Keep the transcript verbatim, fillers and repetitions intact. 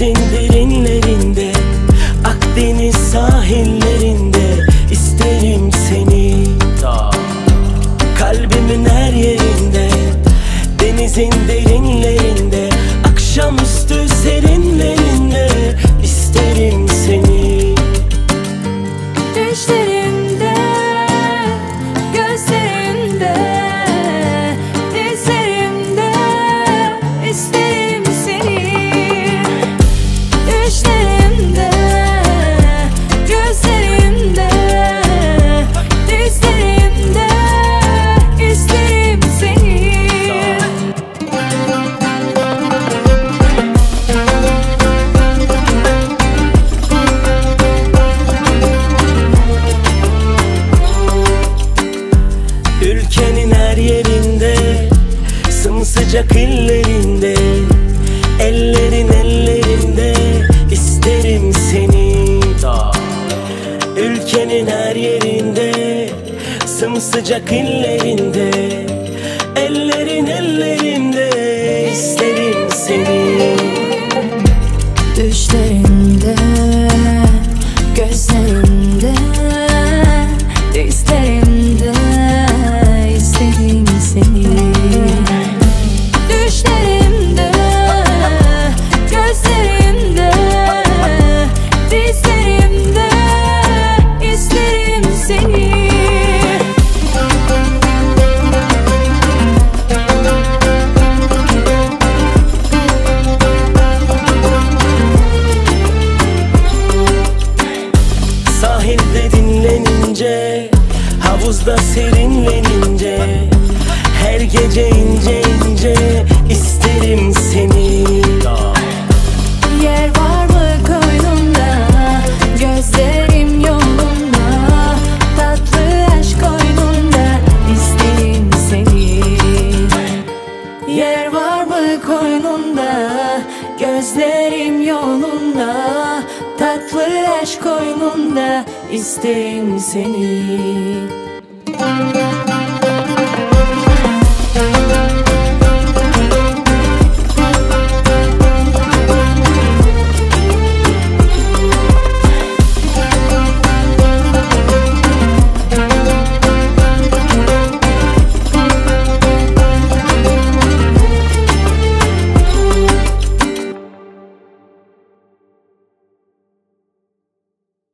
Denizin derinlerinde, Akdeniz sahillerinde isterim seni. Kalbimin her yerinde, denizin derinlerinde, akşamüstü serinlerinde isterim seni. Düşlerimde, gözlerimde, dizlerimde isterim seni. Düşlerimde, gözlerimde, dizlerimde isterim seni. Ülkenin her yerinde, sımsıcak illerinde, ellerin ellerinde isterim seni. Ülkenin her yerinde, sımsıcak illerinde, ellerin ellerinde isterim seni. Düşlerimde, gözlerimde, dizlerimde isterim seni. Düşlerimde, gözlerimde, dizlerimde isterim seni. Sahilde dinlenince, havuzda serinlenince, her gece ince ince isterim seni. Yer var mı koynunda, gözlerim yolunda, tatlı aşk koynunda isterim seni. Yer var mı koynunda, gözlerim yolunda, tatlı aşk koynunda isterim seni.